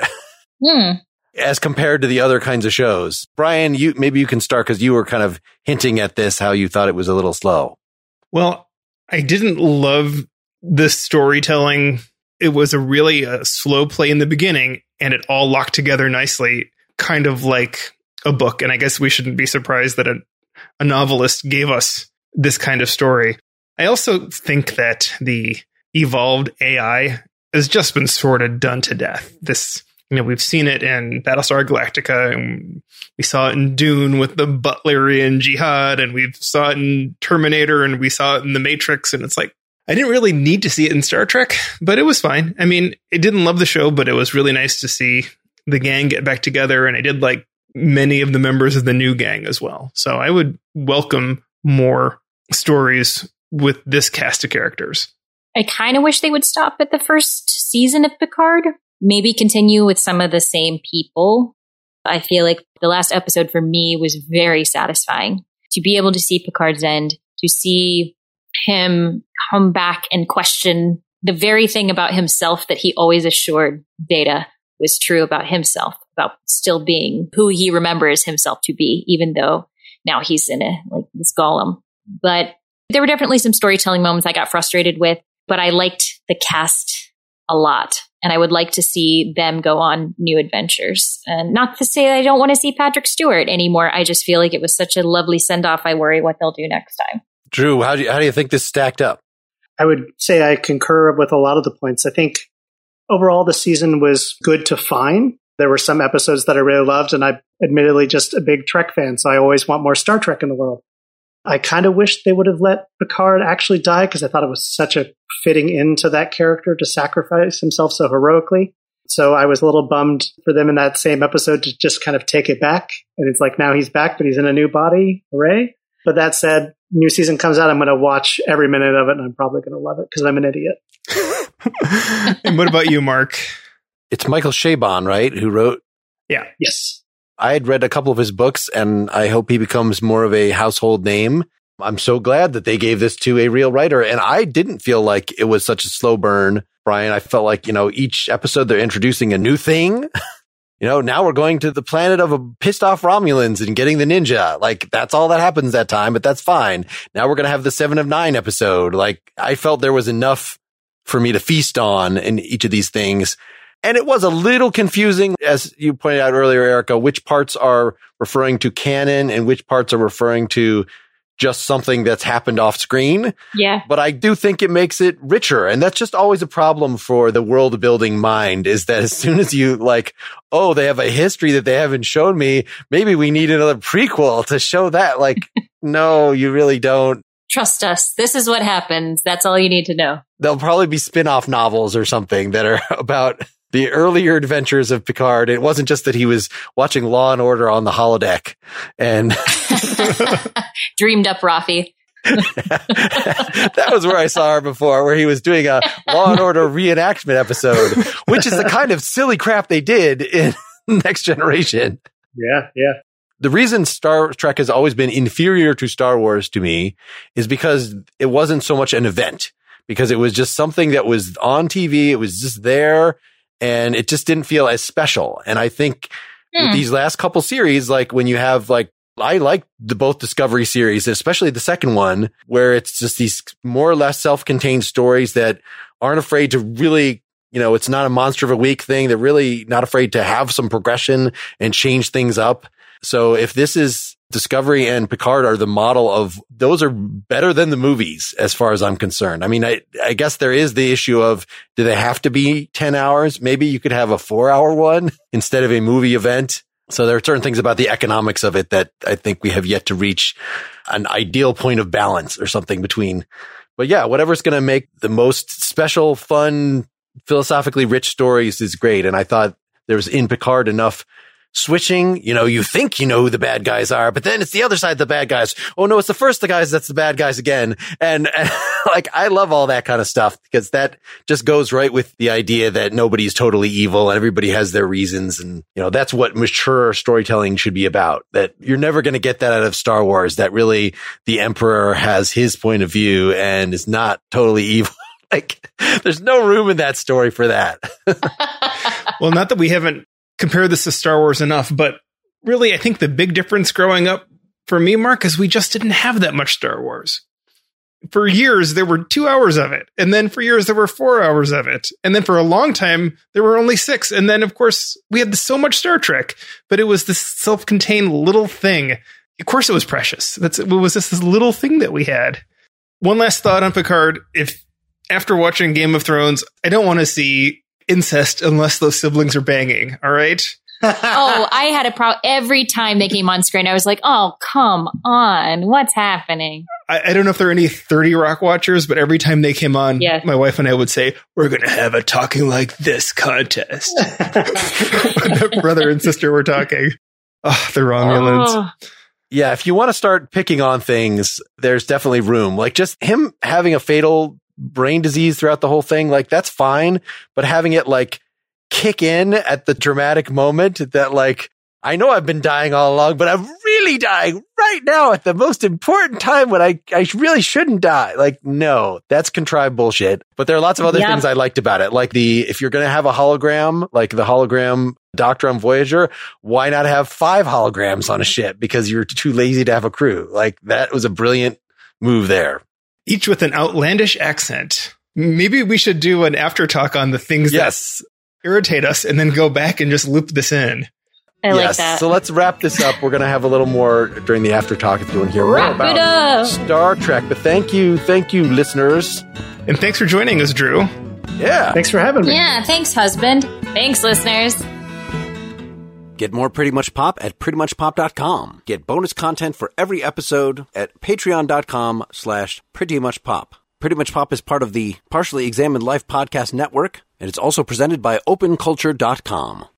As compared to the other kinds of shows. Brian, maybe you can start because you were kind of hinting at this, how you thought it was a little slow. Well, I didn't love the storytelling. It was a slow play in the beginning, and it all locked together nicely, kind of like a book. And I guess we shouldn't be surprised that a novelist gave us this kind of story. I also think that the evolved AI has just been sort of done to death. We've seen it in Battlestar Galactica, and we saw it in Dune with the Butlerian Jihad, and we saw it in Terminator, and we saw it in The Matrix, and it's like, I didn't really need to see it in Star Trek, but it was fine. I mean, I didn't love the show, but it was really nice to see the gang get back together, and I did like many of the members of the new gang as well. So I would welcome more stories with this cast of characters. I kind of wish they would stop at the first season of Picard. Maybe continue with some of the same people. I feel like the last episode for me was very satisfying. To be able to see Picard's end, to see him come back and question the very thing about himself that he always assured Data was true about himself, about still being who he remembers himself to be, even though now he's in this golem. But there were definitely some storytelling moments I got frustrated with, but I liked the cast a lot. And I would like to see them go on new adventures. And not to say I don't want to see Patrick Stewart anymore. I just feel like it was such a lovely send-off. I worry what they'll do next time. Drew, how do you think this stacked up? I would say I concur with a lot of the points. I think overall the season was good to fine. There were some episodes that I really loved, and I'm admittedly just a big Trek fan, so I always want more Star Trek in the world. I kind of wish they would have let Picard actually die, because I thought it was such a fitting into that character to sacrifice himself so heroically. So I was a little bummed for them in that same episode to just kind of take it back. And it's like, now he's back, but he's in a new body. Hooray. But that said, new season comes out. I'm going to watch every minute of it, and I'm probably going to love it because I'm an idiot. And what about you, Mark? It's Michael Chabon, right? Who wrote? Yeah. Yes. I had read a couple of his books, and I hope he becomes more of a household name. I'm so glad that they gave this to a real writer. And I didn't feel like it was such a slow burn, Brian. I felt like, each episode they're introducing a new thing. Now we're going to the planet of pissed off Romulans and getting the ninja. Like, that's all that happens that time, but that's fine. Now we're going to have the 7 of 9 episode. Like, I felt there was enough for me to feast on in each of these things. And it was a little confusing, as you pointed out earlier, Erica, which parts are referring to canon and which parts are referring to just something that's happened off screen. Yeah. But I do think it makes it richer. And that's just always a problem for the world building mind, is that as soon as you they have a history that they haven't shown me, maybe we need another prequel to show that. Like, no, you really don't. Trust us. This is what happens. That's all you need to know. There'll probably be spin-off novels or something that are about the earlier adventures of Picard. It wasn't just that he was watching Law and Order on the holodeck and dreamed up Rafi. That was where I saw her before, where he was doing a Law and Order reenactment episode, which is the kind of silly crap they did in Next Generation. Yeah, yeah. The reason Star Trek has always been inferior to Star Wars to me is because it wasn't so much an event, because it was just something that was on TV. It was just there, and it just didn't feel as special. And I think with these last couple series, like when you have I like both Discovery series, especially the second one, where it's just these more or less self-contained stories that aren't afraid to really, it's not a monster of a week thing. They're really not afraid to have some progression and change things up. So if this is Discovery and Picard are the model of, those are better than the movies as far as I'm concerned. I mean, I guess there is the issue of, do they have to be 10 hours? Maybe you could have a 4-hour one instead of a movie event. So there are certain things about the economics of it that I think we have yet to reach an ideal point of balance or something between. But yeah, whatever's going to make the most special, fun, philosophically rich stories is great. And I thought there was in Picard enough switching. You think you know who the bad guys are, but then it's the other side of the bad guys. Oh no, it's the first the guys that's the bad guys again. And like, I love all that kind of stuff because that just goes right with the idea that nobody's totally evil and everybody has their reasons. And, that's what mature storytelling should be about. That you're never going to get that out of Star Wars, that really the Emperor has his point of view and is not totally evil. Like, there's no room in that story for that. Well, not that we haven't compared this to Star Wars enough, but really, I think the big difference growing up for me, Mark, is we just didn't have that much Star Wars. For years, there were 2 hours of it. And then for years, there were 4 hours of it. And then for a long time, there were only 6. And then, of course, we had so much Star Trek, but it was this self-contained little thing. Of course, it was precious. It was just this little thing that we had. One last thought on Picard. If after watching Game of Thrones, I don't want to see incest unless those siblings are banging. All right. Oh, I had a problem every time they came on screen. I was like, oh, come on. What's happening? I don't know if there are any 30 Rock watchers, but every time they came on, my wife and I would say, we're going to have a talking like this contest. The brother and sister were talking. Oh, the Romulans. Oh. Yeah. If you want to start picking on things, there's definitely room. Like just him having a fatal brain disease throughout the whole thing, like that's fine. But having it like kick in at the dramatic moment that like, I know I've been dying all along, but I'm really dying right now at the most important time when I really shouldn't die. Like, no, that's contrived bullshit. But there are lots of other things I liked about it. Like if you're going to have a hologram, like the hologram Doctor on Voyager, why not have 5 holograms on a ship? Because you're too lazy to have a crew. Like that was a brilliant move there. Each with an outlandish accent. Maybe we should do an after talk on the things that irritate us and then go back and just loop this in. I like that. So let's wrap this up. We're going to have a little more during the after talk if you want to hear more about Star Trek. But thank you, listeners. And thanks for joining us, Drew. Yeah. Thanks for having me. Yeah, thanks, husband. Thanks, listeners. Get more Pretty Much Pop at prettymuchpop.com. Get bonus content for every episode at patreon.com/prettymuchpop. Pretty Much Pop is part of the Partially Examined Life Podcast Network, and it's also presented by openculture.com.